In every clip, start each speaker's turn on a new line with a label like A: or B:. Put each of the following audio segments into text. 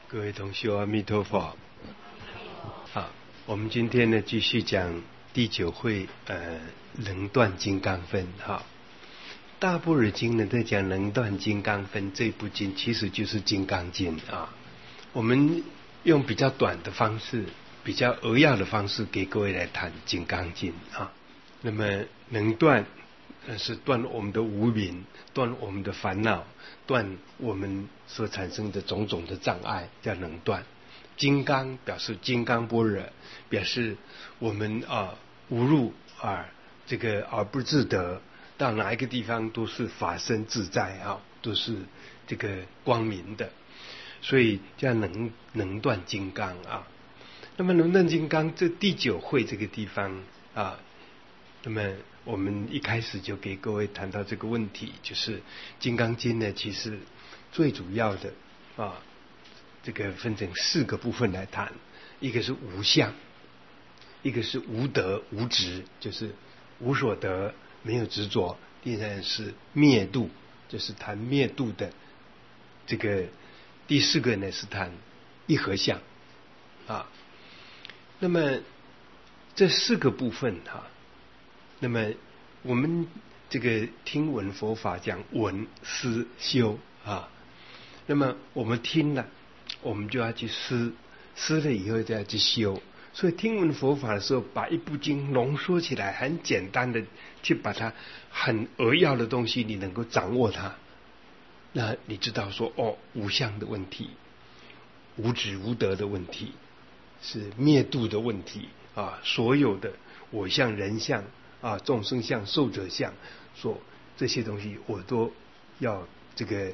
A: 各位同学，阿弥陀佛。好，我们今天呢继续讲第9会能断金刚分。哈，大般若经呢在讲能断金刚分这部经，其实就是金刚经啊。我们用比较短的方式，比较扼要的方式给各位来谈金刚经啊。那么能断是断我们的无明，断我们的烦恼，断我们所产生的种种的障碍，叫能断。金刚表示金刚般若，表示我们无入这个而不自得，到哪一个地方都是法身自在啊，都是这个光明的，所以叫能断金刚啊。那么能断金刚这第9会这个地方啊，那么我们一开始就给各位谈到这个问题，就是《金刚经》呢，其实最主要的这个分成4个部分来谈。一个是无相，一个是无得无执，就是无所得，没有执着。第3是灭度，就是谈灭度的这个。第4个呢是谈一合相啊。那么这4个部分那么我们这个听闻佛法讲闻思修啊，那么我们听了，我们就要去思了以后就要去修。所以听闻佛法的时候，把一部经浓缩起来，很简单的去把它很扼要的东西，你能够掌握它，那你知道说无相的问题，无执无得的问题，是灭度的问题啊，所有的我相人相众生相寿者相，这些东西我都要这个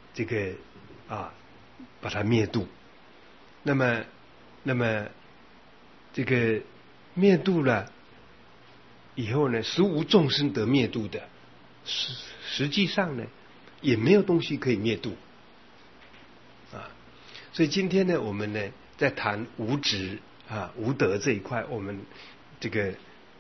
A: 把它灭度。那么这个灭度了以后呢，实无众生得灭度的，实际上呢也没有东西可以灭度所以今天呢我们呢在谈无执无得这一块，我们这个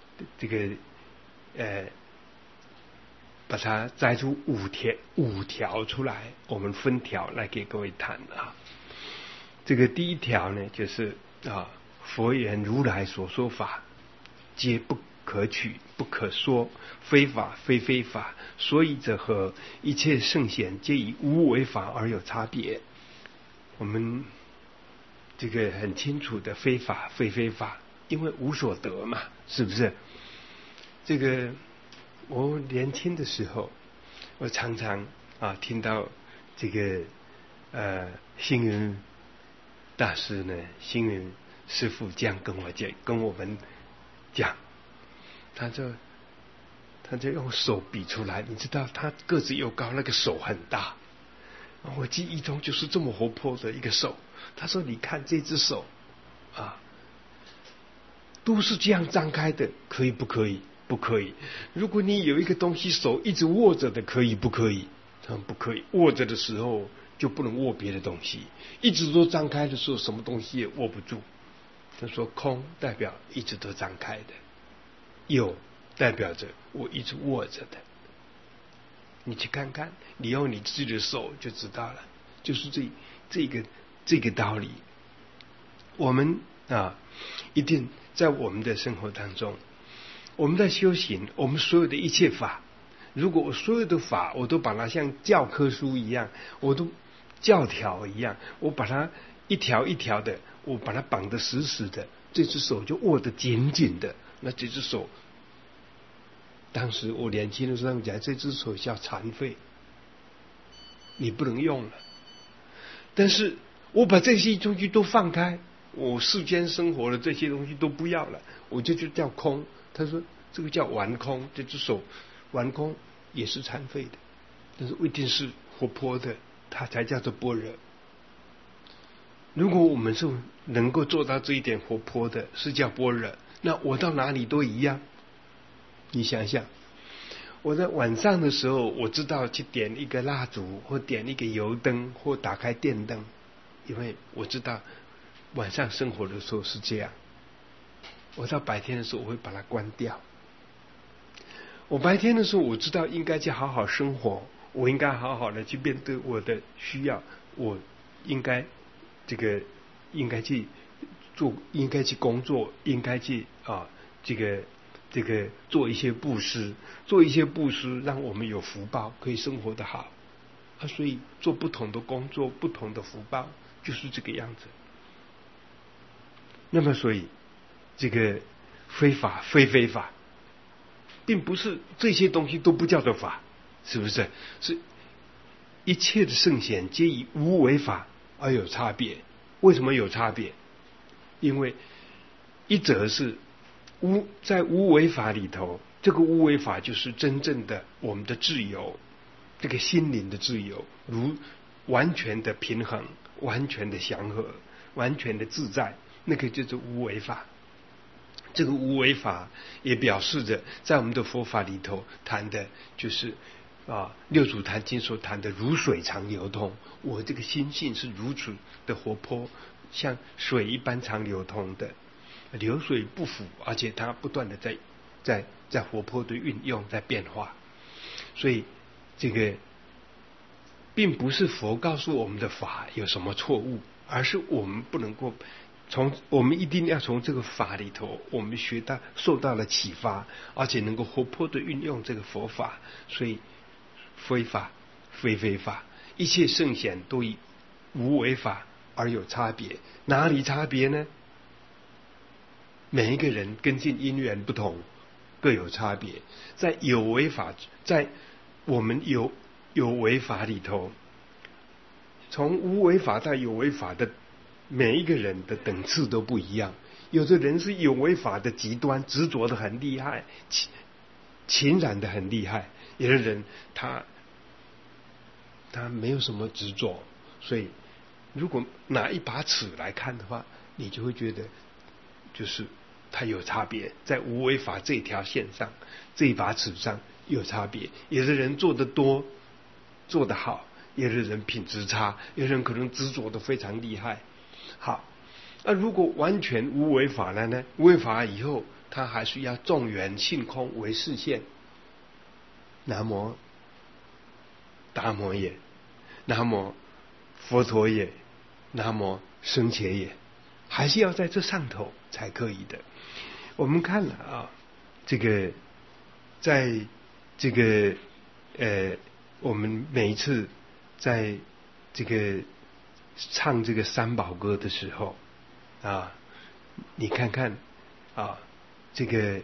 A: 把它摘出五条出来，我们分条来给各位谈这个第1条呢，就是佛言如来所说法，皆不可取，不可说，非法非非法，所以者何？一切圣贤皆以无为法而有差别。我们这个很清楚的非法非非法，因为无所得嘛，是不是？这个我年轻的时候，我常常听到这个星云大师呢，星云师父这样跟我们讲，他就用手比出来，你知道他个子又高，那个手很大，我记忆中就是这么活泼的一个手。他说你看这只手都是这样张开的，可以不可以？不可以。如果你有一个东西手一直握着的，可以不可以？他说不可以，握着的时候就不能握别的东西，一直都张开的时候什么东西也握不住。他说空代表一直都张开的，有代表着我一直握着的。你去看看，你用你自己的手就知道了，就是这个道理。我们一定在我们的生活当中，我们在修行，我们所有的一切法，如果我所有的法我都把它像教科书一样，我都教条一样，我把它一条一条的，我把它绑得死死的，这只手就握得紧紧的，那这只手，当时我年轻的时候讲，这只手叫残废，你不能用了。但是我把这些东西都放开，我世间生活的这些东西都不要了，我就叫空。他说这个叫完空，这只手完空也是残废的，但是一定是活泼的，它才叫做般若。如果我们是能够做到这一点活泼的，是叫般若，那我到哪里都一样。你想想，我在晚上的时候，我知道去点一个蜡烛，或点一个油灯，或打开电灯，因为我知道晚上生活的时候是这样。我到白天的时候，我会把它关掉。我白天的时候，我知道应该去好好生活，我应该好好的去面对我的需要，我应该这个应该去做，应该去工作，应该去这个做一些布施，让我们有福报，可以生活得好所以做不同的工作，不同的福报，就是这个样子。那么所以这个非法非法，并不是这些东西都不叫做法，是不是？是一切的圣贤皆以无为法而有差别。为什么有差别？因为一则是在无为法里头，这个无为法就是真正的我们的自由，这个心灵的自由，如完全的平衡，完全的祥和，完全的自在，那个就是无为法。这个无为法也表示着在我们的佛法里头谈的就是六祖坛经所谈的如水常流通。我这个心性是如此的活泼，像水一般常流通的，流水不腐，而且它不断的在活泼的运用，在变化。所以这个并不是佛告诉我们的法有什么错误，而是我们不能够我们一定要从这个法里头，我们受到了启发，而且能够活泼的运用这个佛法。所以非法非法，一切圣贤都以无为法而有差别。哪里差别呢？每一个人根据因缘不同，各有差别。在有为法，在我们有为法里头，从无为法到有为法的每一个人的等次都不一样。有的人是有为法的极端，执着的很厉害，情染的很厉害；有的人他没有什么执着。所以如果拿一把尺来看的话，你就会觉得就是它有差别，在无为法这条线上，这一把尺上有差别。有的人做得多，做得好，有的人品质差，有的人可能执着的非常厉害。好，那如果完全无为法了呢？无为法以后，他还是要众缘性空为示现。南无达摩也，南无佛陀也，南无僧伽也，还是要在这上头才可以的。我们看了这个在这个我们每一次在这个唱这个三宝歌的时候你看看这个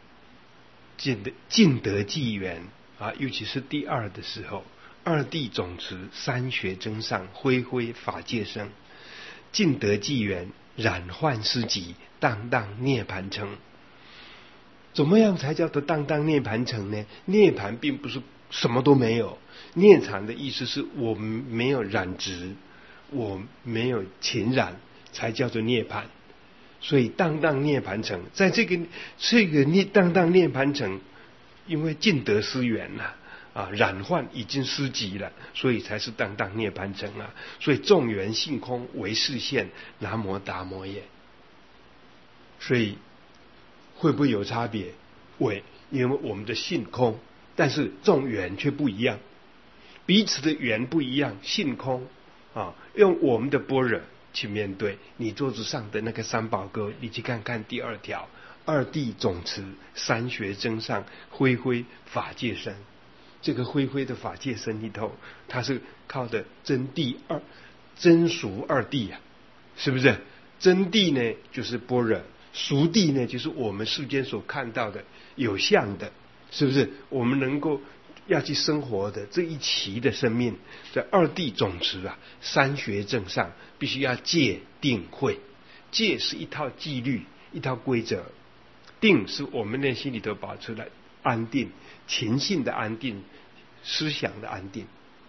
A: 尽得际缘尤其是第二的时候，二谛总持，三学增上，恢恢法界生，尽得际缘，染幻失极，荡荡涅盘成。怎么样才叫做荡荡涅盘成呢？涅盘并不是什么都没有，涅槃的意思是我们没有染执，我没有情染，才叫做涅盘。所以荡荡涅盘成，在这个荡荡涅盘成，因为尽得失缘染幻已经失极了，所以才是荡荡涅盘成所以众缘性空为示现，南无达摩也。所以会不会有差别？会，因为我们的性空，但是众缘却不一样，彼此的缘不一样。性空用我们的般若去面对。你桌子上的那个三宝歌，你去看看第二条，二谛总持，三学增上，恢恢法界生。这个恢恢的法界生里头，它是靠的真俗二谛是不是？真谛呢就是般若，俗谛呢就是我们世间所看到的有相的，是不是？我们能够要去生活的这一期的生命，在二谛总持三学正上，必须要戒定慧。戒是一套纪律，一套规则；定是我们内心里头保持的安定，情性的安定，思想的安定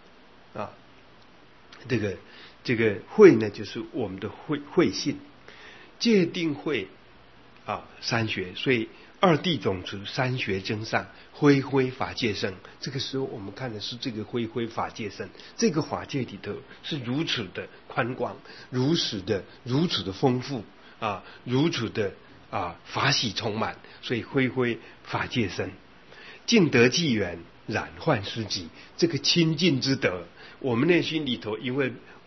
A: 这个慧呢，就是我们的慧性。戒定慧三学，所以二谛总持，三学增上，恢恢法界生。这个时候我们看的是这个恢恢法界生，这个法界里头是如此的宽广，如此的丰富如此的法喜充满，所以恢恢法界生。尽得际缘，染幻失极，这个清净之德，我们内心里头因为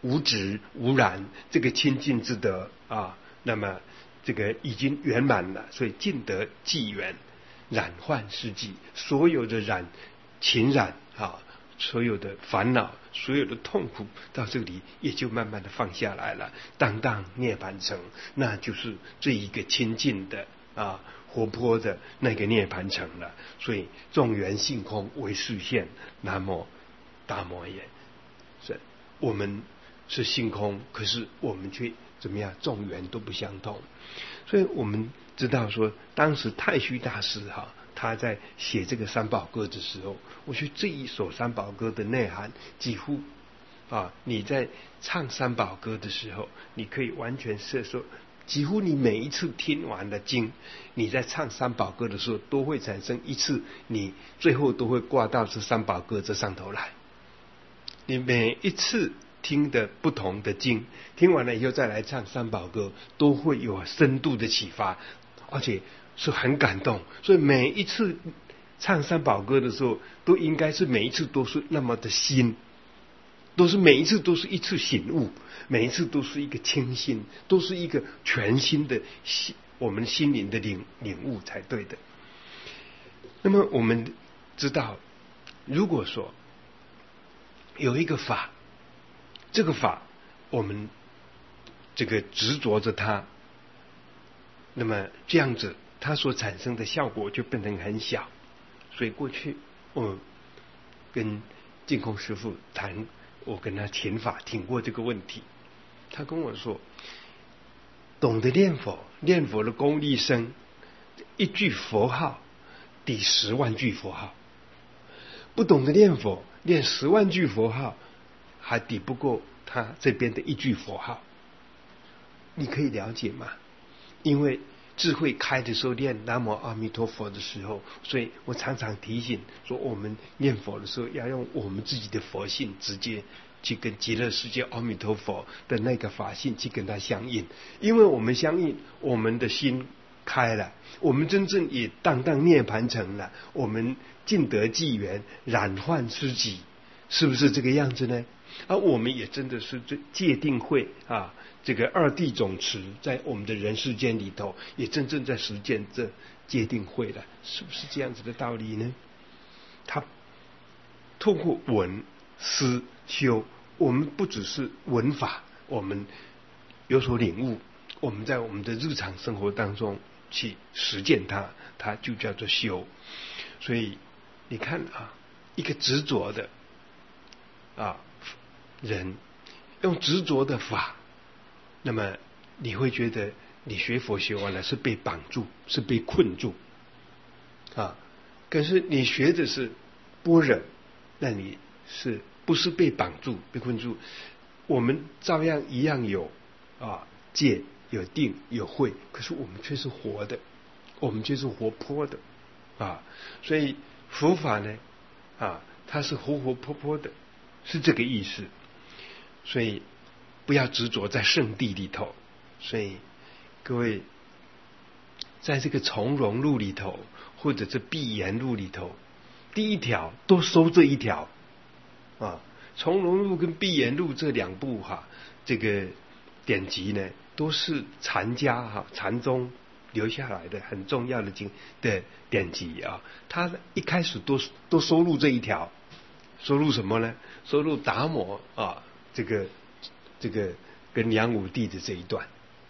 A: 无执无染，这个清净之德啊，那么这个已经圆满了，所以尽得寂圆，染患失寂，所有的情染啊，所有的烦恼，所有的痛苦，到这里也就慢慢的放下来了，当涅槃城，那就是这一个清净的啊活泼的那个涅槃城了。所以众缘性空为示现，南无大摩耶。是我们是性空，可是我们却怎么样？众缘都不相同。所以我们知道说，当时太虚大师他在写这个三宝歌的时候，我觉得这一首三宝歌的内涵几乎你在唱三宝歌的时候，你可以完全是说，几乎你每一次听完了经，你在唱三宝歌的时候，都会产生一次，你最后都会挂到这三宝歌这上头来。你每一次听的不同的经，听完了以后再来唱三宝歌，都会有深度的启发，而且是很感动。所以每一次唱三宝歌的时候，都应该是每一次都是那么的新，每一次都是一次醒悟，每一次都是一个清新，都是一个全新的我们心灵的领悟才对的。那么我们知道，如果说有一个法，这个法我们这个执着着它，那么这样子它所产生的效果就变成很小。所以过去我跟净空师父谈，我跟他听法听过这个问题，他跟我说，懂得念佛的功力深，一句佛号抵10万句佛号；不懂得念佛，念10万句佛号还抵不过他这边的一句佛号。你可以了解吗？因为智慧开的时候念南无阿弥陀佛的时候，所以我常常提醒说，我们念佛的时候要用我们自己的佛性直接去跟极乐世界阿弥陀佛的那个法性去跟它相应。因为我们相应，我们的心开了，我们真正也当涅槃成了，我们尽得寂圆，染患失己，是不是这个样子呢？而我们也真的是这戒定慧这个二谛总持在我们的人世间里头，也真正在实践这戒定慧了，是不是这样子的道理呢？他透过闻思修，我们不只是闻法，我们有所领悟，我们在我们的日常生活当中去实践它，它就叫做修。所以你看一个执着的人用执着的法，那么你会觉得你学佛学完了是被绑住，是被困住可是你学的是般若，那你是不是被绑住被困住？我们照样一样有戒有定有慧，可是我们却是活的，我们却是活泼的所以佛法呢它是活活泼泼的，是这个意思。所以不要执着在圣地里头。所以各位在这个从容路里头，或者是闭言路里头，第一条都收这一条从容路跟闭言路这两部这个典籍呢，都是禅家禅宗留下来的很重要的的典籍他一开始都收录这一条。收录什么呢？收录达摩这个跟梁武帝的这一段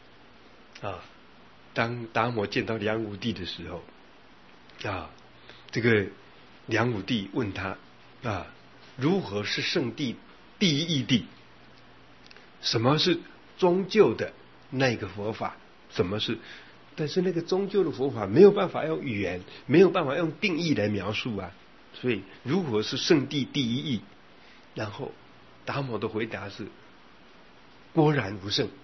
A: 当达摩见到梁武帝的时候这个梁武帝问他如何是圣地第一义谛？什么是终究的那个佛法？什么是？但是那个终究的佛法没有办法用语言，没有办法用定义来描述所以如何是圣地第一义？然后达摩的回答是郭然无圣。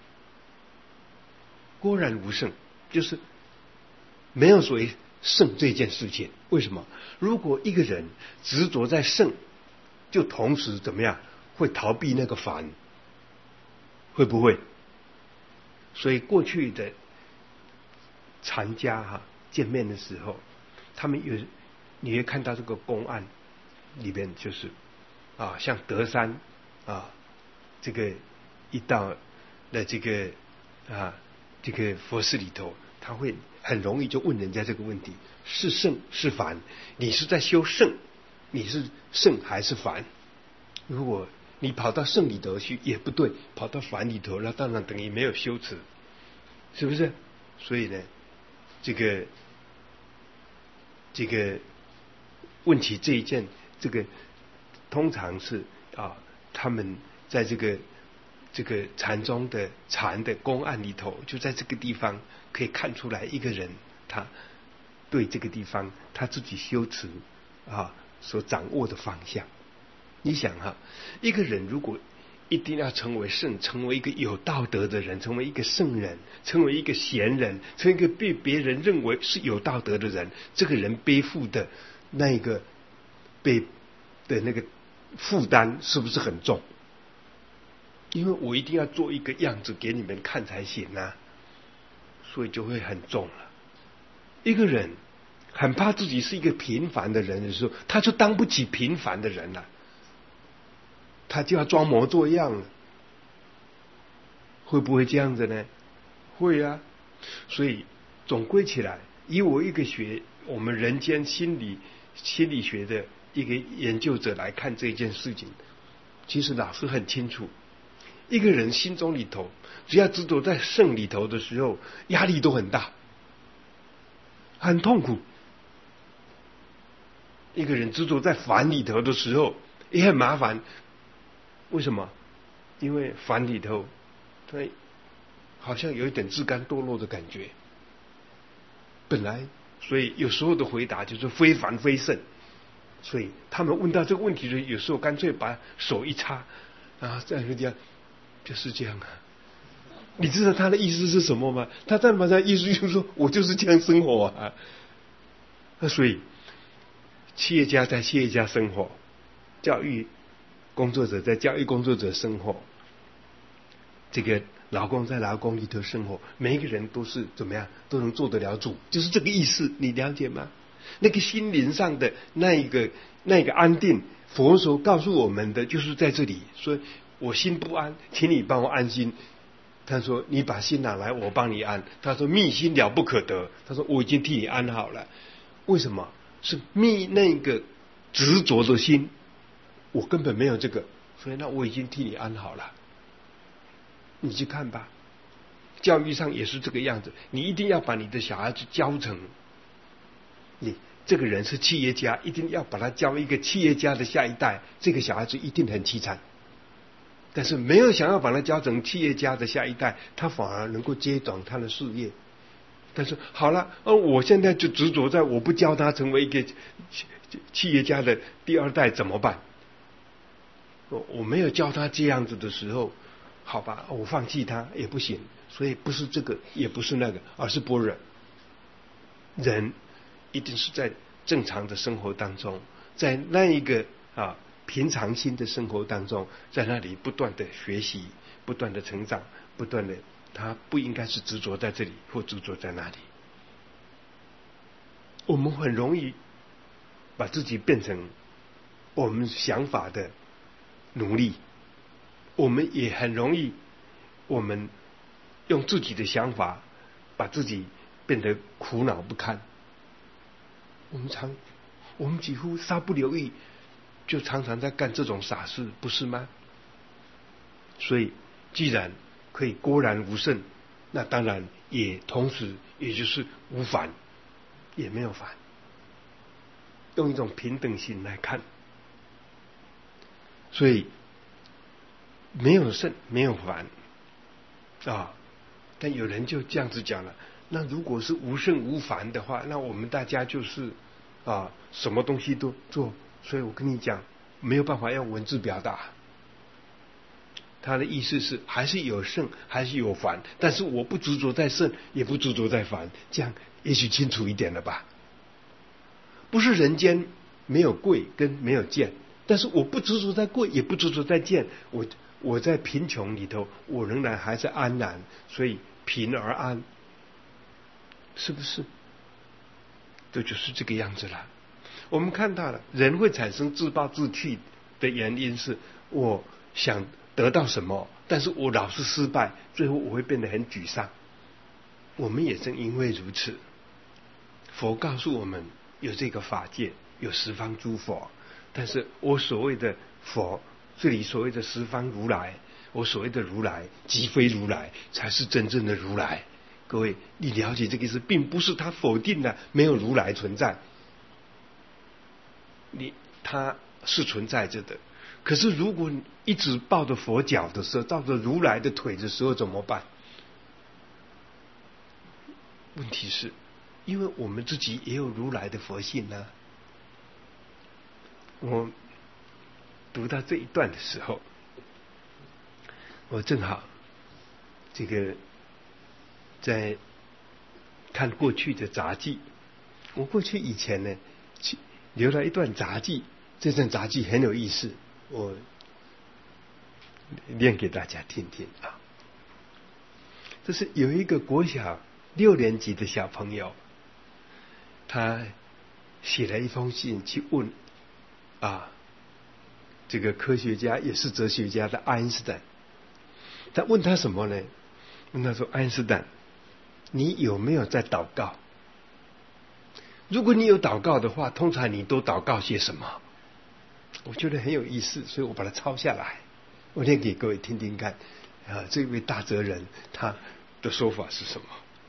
A: 郭然无圣就是没有所谓圣这件事情。为什么？如果一个人执着在圣，就同时怎么样？会逃避那个凡，会不会？所以过去的禅家见面的时候，他们你会看到这个公案里边，就是像德山这个一到了这个佛寺里头，他会很容易就问人家这个问题：是圣是凡？你是在修圣，你是圣还是凡？如果你跑到圣里头去也不对，跑到凡里头，那当然等于没有修持，是不是？所以呢，这个问起这一件，这个通常是他们在这个禅宗的禅的公案里头，就在这个地方可以看出来一个人他对这个地方他自己修持所掌握的方向。你想一个人如果一定要成为圣，成为一个有道德的人，成为一个圣人，成为一个贤人，成为一个被别人认为是有道德的人，这个人背负的那个那个负担是不是很重？因为我一定要做一个样子给你们看才行啊，所以就会很重了。一个人很怕自己是一个平凡的人的时候，他就当不起平凡的人了，他就要装模作样了。会不会这样子呢？会啊。所以总归起来，以我一个我们人间心理学的一个研究者来看这件事情，其实老师很清楚，一个人心中里头只要执着在圣里头的时候，压力都很大，很痛苦。一个人执着在凡里头的时候也很麻烦。为什么？因为凡里头他好像有一点自甘堕落的感觉，本来所以有时候的回答就是非凡非圣。所以他们问到这个问题的时候，有时候干脆把手一插这样这样，就是这样啊。你知道他的意思是什么吗？他但凡他意思就是说我就是这样生活啊。所以企业家在企业家生活，教育工作者在教育工作者生活，这个劳工在劳工里头生活，每一个人都是怎么样都能做得了主，就是这个意思，你了解吗？那个心灵上的那一个安定，佛所告诉我们的就是在这里。所以我心不安，请你帮我安心。他说你把心拿来，我帮你安。他说密心了不可得，他说我已经替你安好了。为什么？是密那个执着的心，我根本没有这个，所以那我已经替你安好了。你去看吧，教育上也是这个样子，你一定要把你的小孩子教成，你这个人是企业家，一定要把他教一个企业家的下一代，这个小孩子一定很凄惨。但是没有想要把他教成企业家的下一代，他反而能够接掌他的事业。但是好了，我现在就执着在我不教他成为一个企业家的第二代怎么办？我没有教他这样子的时候，好吧，我放弃他也不行。所以不是这个也不是那个，而是般若。人一定是在正常的生活当中，在那一个平常心的生活当中，在那里不断的学习，不断的成长，不断的，他不应该是执着在这里或执着在那里。我们很容易把自己变成我们想法的奴隶，我们也很容易我们用自己的想法把自己变得苦恼不堪。我们几乎稍不留意就常常在干这种傻事，不是吗？所以既然可以郭然无圣，那当然也同时也就是无烦，也没有烦。用一种平等心来看，所以没有圣没有烦但有人就这样子讲了，那如果是无圣无烦的话，那我们大家就是什么东西都做。所以我跟你讲，没有办法用文字表达。他的意思是还是有圣还是有烦，但是我不执着在圣也不执着在烦，这样也许清楚一点了吧。不是人间没有贵跟没有贱，但是我不执着在贵也不执着在贱，我在贫穷里头我仍然还是安然，所以贫而安，是不是？这就是这个样子了。我们看到了人会产生自暴自弃的原因是，我想得到什么，但是我老是失败，最后我会变得很沮丧。我们也正因为如此，佛告诉我们有这个法界，有十方诸佛，但是我所谓的佛，这里所谓的十方如来，我所谓的如来即非如来，才是真正的如来。各位，你了解这个意思，并不是他否定了没有如来存在，他是存在着的。可是如果你一直抱着佛脚的时候，抱着如来的腿的时候怎么办？问题是因为我们自己也有如来的佛性呢。我读到这一段的时候，我正好这个在看过去的杂记。我过去以前呢留了一段杂记，这段杂记很有意思，我念给大家听听啊。这是有一个国小6年级的小朋友，他写了一封信去问这个科学家也是哲学家的爱因斯坦。他问他什么呢？问他说：爱因斯坦，你有没有在祷告？如果你有祷告的话，通常你都祷告些什么？我觉得很有意思，所以我把它抄下来，我念给各位听听看。这位大哲人他的说法是什么？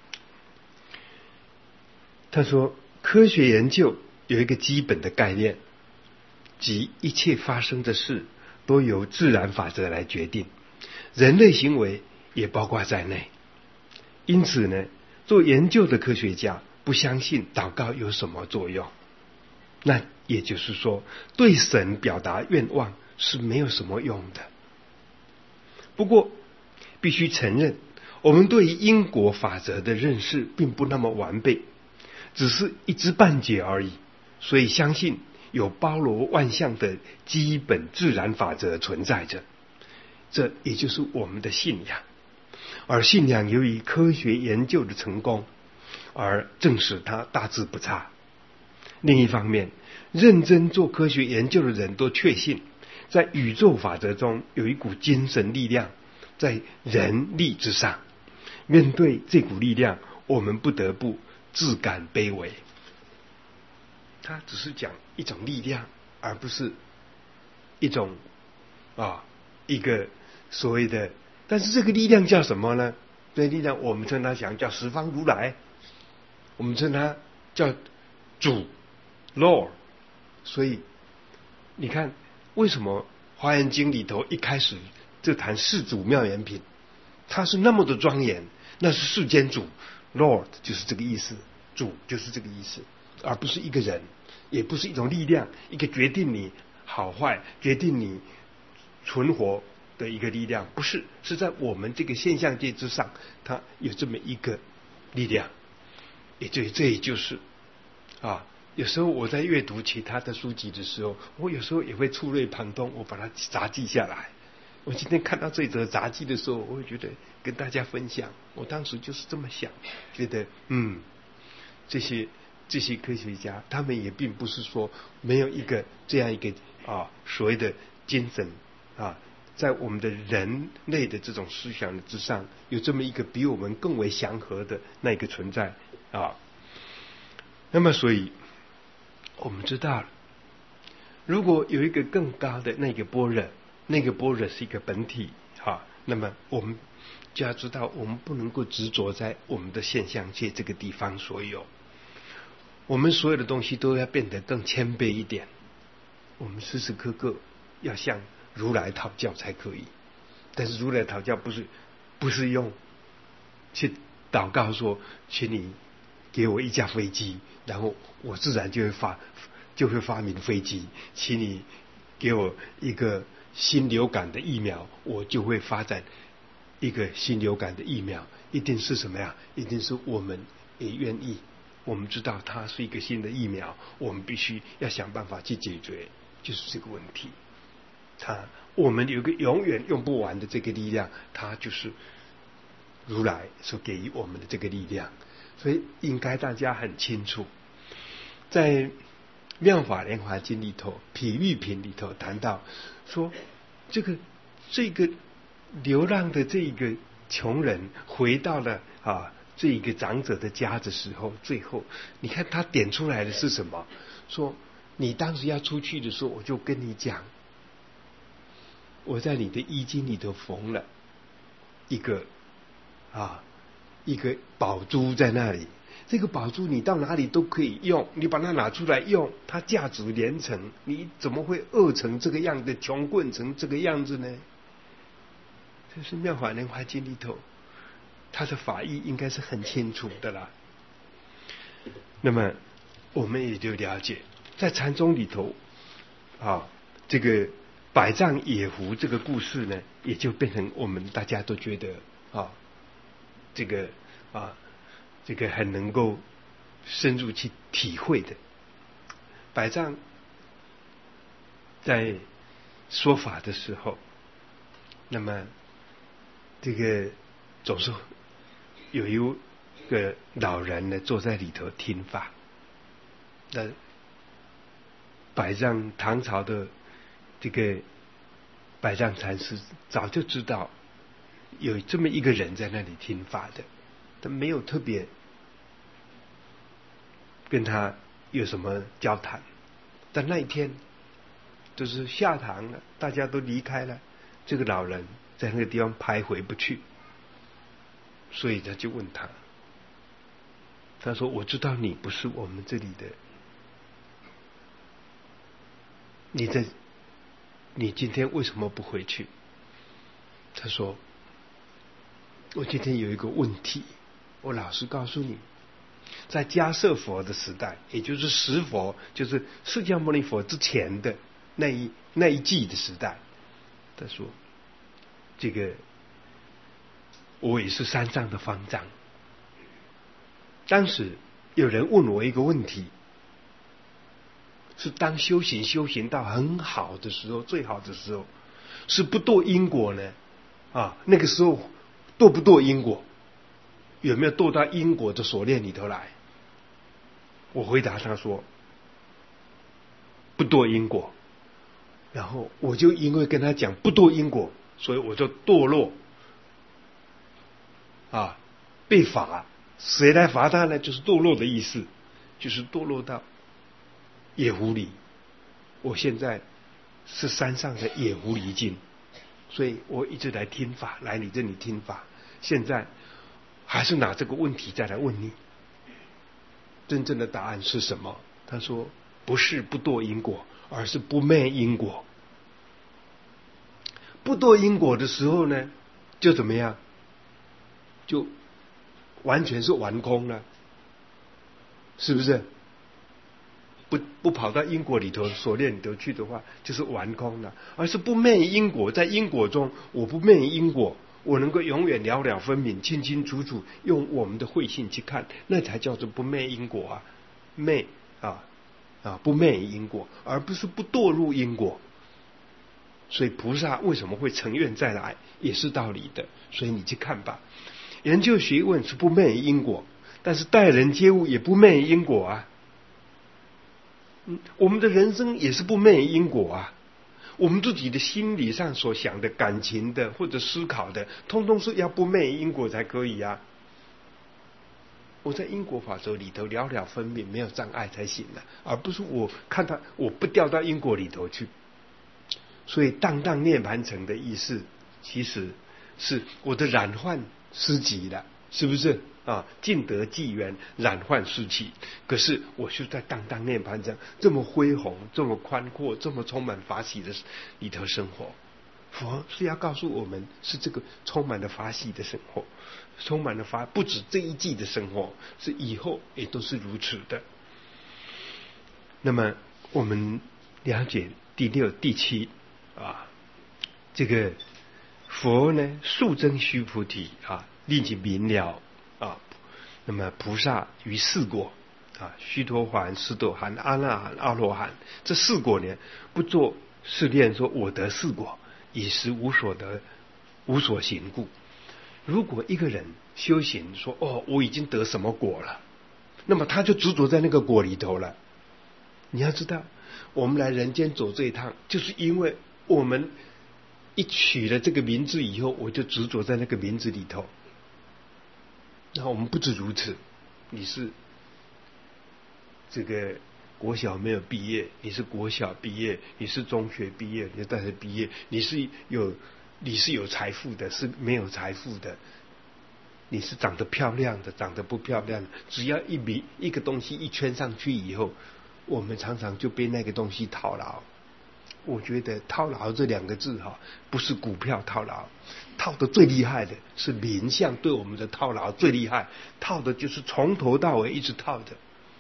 A: 他说，科学研究有一个基本的概念，即一切发生的事都由自然法则来决定，人类行为也包括在内。因此呢，做研究的科学家不相信祷告有什么作用。那也就是说，对神表达愿望是没有什么用的。不过必须承认，我们对于因果法则的认识并不那么完备，只是一知半解而已。所以相信有包罗万象的基本自然法则存在着，这也就是我们的信仰。而信仰由于科学研究的成功而证实它大致不差。另一方面，认真做科学研究的人都确信，在宇宙法则中有一股精神力量在人力之上。面对这股力量，我们不得不自感卑微。他只是讲一种力量，而不是一种一个所谓的。但是这个力量叫什么呢？这个力量我们称它叫十方如来，我们称它叫主 Lord。 所以你看，为什么华严经里头一开始就谈世主妙严品，它是那么的庄严，那是世间主 Lord 就是这个意思，主就是这个意思，而不是一个人，也不是一种力量，一个决定你好坏，决定你存活的一个力量，不是，是在我们这个现象界之上，它有这么一个力量。这也就是有时候我在阅读其他的书籍的时候，我有时候也会触类旁通，我把它杂记下来。我今天看到这则杂记的时候，我会觉得跟大家分享，我当时就是这么想，觉得这些科学家他们也并不是说没有一个这样一个所谓的精神在我们的人类的这种思想之上，有这么一个比我们更为祥和的那个存在那么所以我们知道了，如果有一个更高的那个般若，那个般若是一个本体那么我们就要知道，我们不能够执着在我们的现象界这个地方所有，我们所有的东西都要变得更谦卑一点。我们时时刻刻要向如来讨教才可以。但是如来讨教不是用去祷告说，请你给我一架飞机，然后我自然就会发明飞机，请你给我一个新流感的疫苗，我就会发展一个新流感的疫苗。一定是什么呀？一定是我们也愿意，我们知道它是一个新的疫苗，我们必须要想办法去解决，就是这个问题。我们有一个永远用不完的这个力量，它就是如来所给予我们的这个力量。所以应该大家很清楚，在妙法莲华经里头，譬喻品里头谈到说，这个这个流浪的这个穷人回到了这一个长者的家的时候，最后你看他点出来的是什么？说你当时要出去的时候，我就跟你讲，我在你的衣襟里头缝了一个宝珠在那里。这个宝珠你到哪里都可以用，你把它拿出来用，它价值连城，你怎么会饿成这个样子，穷困成这个样子呢？这是《妙法莲华经》里头，它的法义应该是很清楚的啦。那么我们也就了解，在禅宗里头这个百丈野狐这个故事呢，也就变成我们大家都觉得这个很能够深入去体会的。百丈在说法的时候，那么这个总是有一个老人呢坐在里头听法。那百丈唐朝的这个百丈禅师早就知道有这么一个人在那里听法的，他没有特别跟他有什么交谈。但那一天就是下堂了，大家都离开了，这个老人在那个地方徘徊不去，所以他就问他说我知道你不是我们这里的，你今天为什么不回去？他说我今天有一个问题，我老实告诉你，在迦叶佛的时代，也就是十佛，就是释迦牟尼佛之前的那一季的时代，他说这个我也是山上的方丈，当时有人问我一个问题，是当修行到很好的时候，最好的时候，是不堕因果呢那个时候堕不堕因果，有没有堕到因果的锁链里头来？我回答他说不堕因果，然后我就因为跟他讲不堕因果，所以我就堕落被罚。谁来罚他呢？就是堕落的意思，就是堕落到野狐狸。我现在是山上的野狐狸精，所以我一直来听法，来你这里听法。现在还是拿这个问题再来问你，真正的答案是什么？他说不是不堕因果，而是不昧因果。不堕因果的时候呢，就怎么样？就完全是完空了，是不是？不跑到因果里头锁链里头去的话，就是完空了。而是不昧因果，在因果中我不昧因果，我能够永远了了分明，清清楚楚，用我们的慧性去看，那才叫做不昧因果昧不昧因果，而不是不堕入因果。所以菩萨为什么会成愿再来，也是道理的。所以你去看吧，研究学问是不昧因果，但是待人接物也不昧因果我们的人生也是不昧因果我们自己的心理上所想的感情的或者思考的，通通是要不昧因果才可以我在因果法则里头了了分明，没有障碍才行而不是我看他我不掉到因果里头去。所以荡荡涅盘城的意思，其实是我的染患失极了，是不是尽得纪元，染患失起。可是我就在荡荡涅盘城这么恢宏，这么宽阔，这么充满法喜的里头生活。佛是要告诉我们，是这个充满了法喜的生活，充满了不止这一季的生活，是以后也都是如此的。那么我们了解第六第七这个佛呢速增须菩提令其明了那么菩萨于四果须陀洹、斯陀含、阿那含、阿罗汉，这四果呢不做试炼说我得四果，以实无所得无所行故。如果一个人修行说我已经得什么果了，那么他就执着在那个果里头了。你要知道，我们来人间走这一趟，就是因为我们一取了这个名字以后，我就执着在那个名字里头。那我们不止如此，你是这个国小没有毕业，你是国小毕业，你是中学毕业，你是大学毕业，你是有财富的，是没有财富的，你是长得漂亮的，长得不漂亮的，只要一个东西一圈上去以后，我们常常就被那个东西套牢。我觉得套牢这两个字不是股票套牢，套的最厉害的是名相对我们的套牢最厉害，套的就是从头到尾一直套的。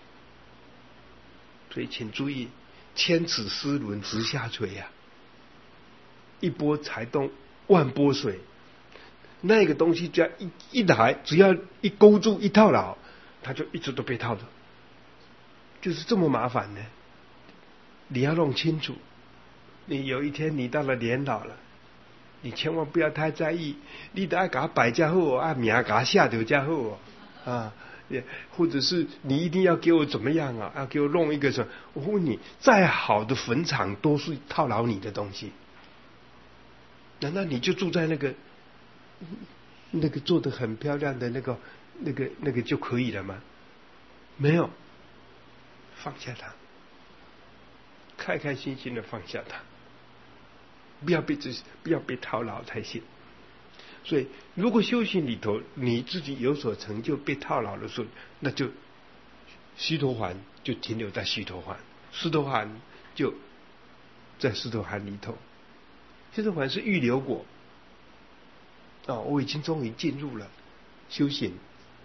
A: 所以请注意，千尺丝纶直下垂啊，一波才动万波水。那个东西只要一来，只要一勾住一套牢，它就一直都被套着，就是这么麻烦呢。你要弄清楚，你有一天你到了年老了，你千万不要太在意，你得要给他摆家好啊，名给他下掉家好啊，或者是你一定要给我怎么样啊？要给我弄一个什么？我问你，再好的坟场都是套牢你的东西，难道你就住在那个做得很漂亮的那个就可以了吗？没有，放下它，开开心心的放下它，不要被套牢才行。所以如果修行里头你自己有所成就被套牢的时候，那就须陀洹就停留在须陀洹，须陀洹就在须陀洹里头。须陀洹是预流果我已经终于进入了修行，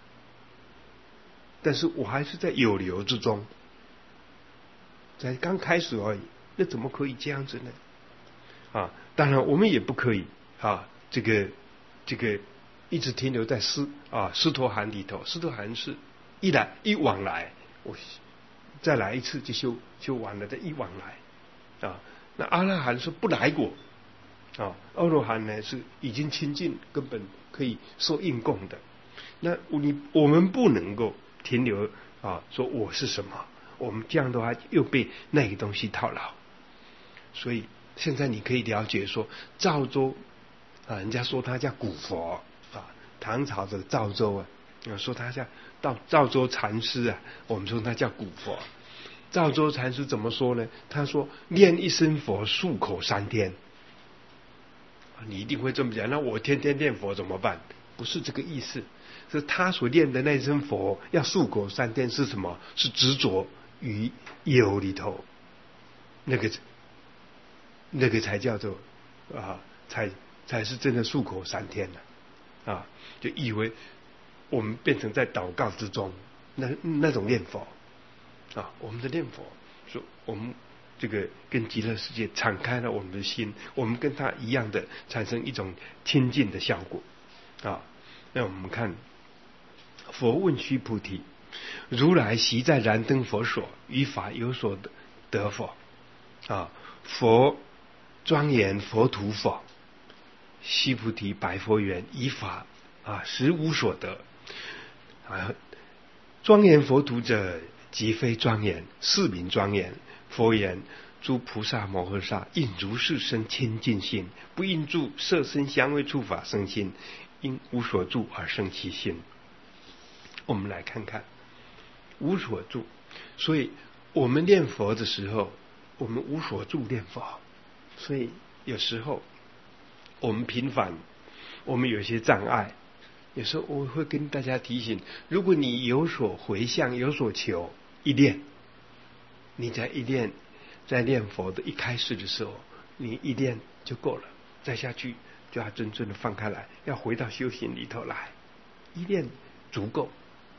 A: 但是我还是在有流之中，才刚开始而已，那怎么可以这样子呢？当然我们也不可以这个一直停留在须陀洹里头。须陀洹是一往来，我再来一次就修完了，再一往来那阿拉含是不来过阿罗汉呢是已经清净，根本可以受应供的。那我们不能够停留说我是什么，我们这样的话又被那个东西套牢。所以现在你可以了解说，赵州人家说他叫古佛唐朝的赵州说他叫赵州禅师我们说他叫古佛。赵州禅师怎么说呢？他说念一声佛，漱口3天。你一定会这么讲，那我天天念佛怎么办？不是这个意思，是他所念的那声佛要漱口3天是什么？是执着于有里头，那个才叫做才是真的漱口3天了就以为我们变成在祷告之中那种念佛我们的念佛说我们这个跟极乐世界敞开了我们的心，我们跟他一样的产生一种亲近的效果那我们看佛问须菩提，如来昔在燃灯佛所，于法有所得否？佛庄严佛土否？须菩提白佛言：以法实无所得。庄严佛土者，即非庄严，是名庄严。佛言：诸菩萨摩诃萨应如是生清净心，不应住色声香味触法生心，因无所住而生其心。我们来看看无所住，所以我们念佛的时候，我们无所住念佛。所以有时候我们平凡，我们有些障碍，有时候我会跟大家提醒，如果你有所回向，有所求，一念，你在念佛的一开始的时候，你一念就够了，再下去就要真正的放开来，要回到修行里头来，一念足够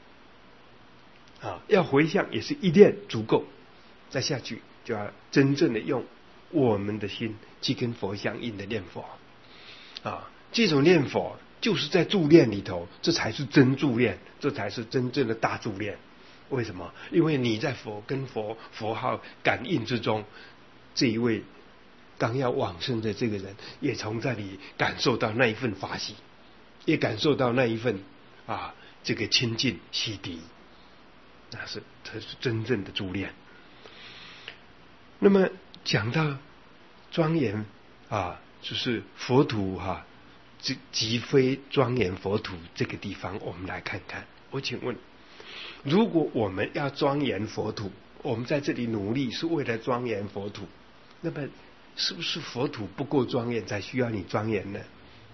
A: 要回向也是一念足够，再下去就要真正的用我们的心去跟佛相应的念佛这种念佛就是在助念里头，这才是真助念，这才是真正的大助念。为什么？因为你在跟佛号感应之中，这一位刚要往生的这个人也从这里感受到那一份法喜，也感受到那一份这个亲近洗涤，才是真正的助念。那么讲到庄严就是佛土极非庄严佛土这个地方，我们来看看。我请问，如果我们要庄严佛土，我们在这里努力是为了庄严佛土，那么是不是佛土不够庄严才需要你庄严呢？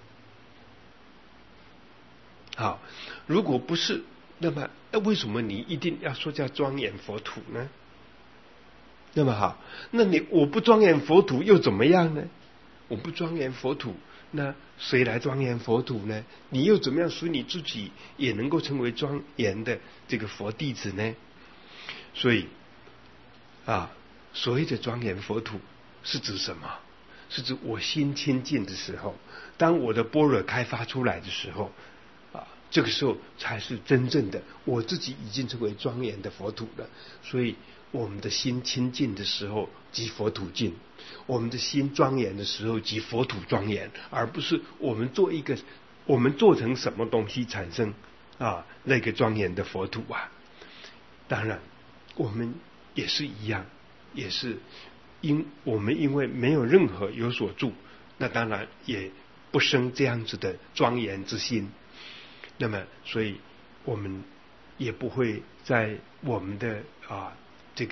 A: 好，如果不是，那么为什么你一定要说叫庄严佛土呢？那么好，那我不庄严佛土又怎么样呢？我不庄严佛土，那谁来庄严佛土呢？你又怎么样使你自己也能够成为庄严的这个佛弟子呢？所以所谓的庄严佛土是指什么？是指我心清净的时候，当我的般若开发出来的时候，这个时候才是真正的我自己已经成为庄严的佛土了。所以我们的心清净的时候即佛土净，我们的心庄严的时候即佛土庄严，而不是我们做成什么东西产生那个庄严的佛土啊。当然我们也是一样，也是我们因为没有任何有所住，那当然也不生这样子的庄严之心，那么所以我们也不会在我们的这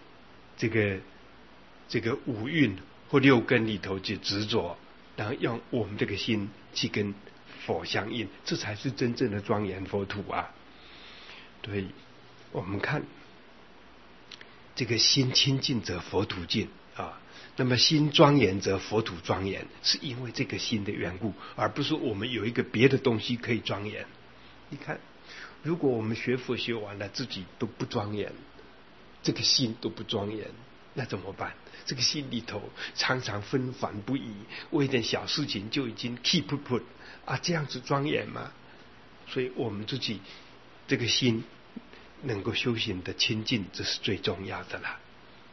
A: 个五蕴或六根里头去执着，然后用我们这个心去跟佛相应，这才是真正的庄严佛土啊。所以我们看这个心清净则佛土净那么心庄严则佛土庄严，是因为这个心的缘故，而不是我们有一个别的东西可以庄严。你看，如果我们学佛学完了自己都不庄严，这个心都不庄严，那怎么办？这个心里头常常纷繁不已，为一点小事情就已经气噗噗这样子庄严吗？所以我们自己这个心能够修行的清净，这是最重要的啦。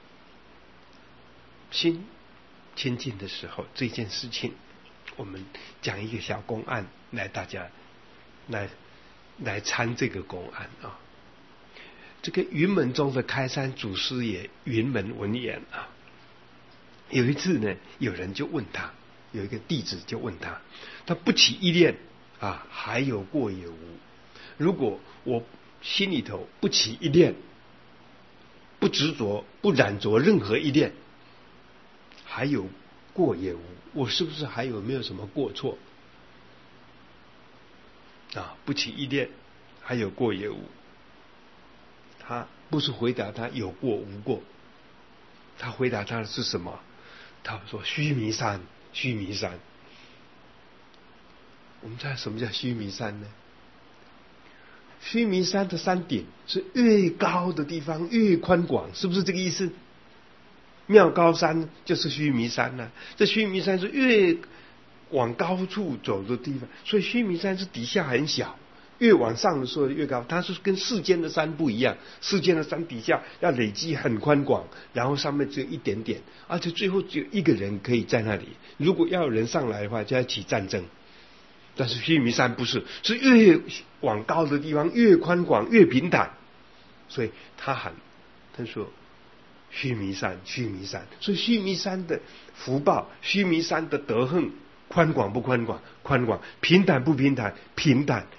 A: 心清净的时候，这件事情我们讲一个小公案来，大家来参这个公案这个云门中的开山祖师爷云门文言有一次呢，有人就问他，有一个弟子就问他，他不起一念还有过也无？如果我心里头不起一念，不执着，不染着任何一念，还有过也无？我是不是还有没有什么过错不起一念，还有过也无？他不是回答他有过无过，他回答他的是什么？他说须弥山，须弥山。我们知道什么叫须弥山呢？须弥山的山顶是越高的地方越宽广，是不是这个意思？妙高山就是须弥山这须弥山是越往高处走的地方，所以须弥山是底下很小，越往上的时候越高。它是跟世间的山不一样，世间的山底下要累积很宽广，然后上面只有一点点，而且最后只有一个人可以在那里，如果要有人上来的话就要起战争。但是须弥山不是，是越往高的地方越宽广越平坦，所以他说须弥山，须弥山。所以须弥山的福报，须弥山的德行宽广不宽广？宽广。平坦不平坦？平坦。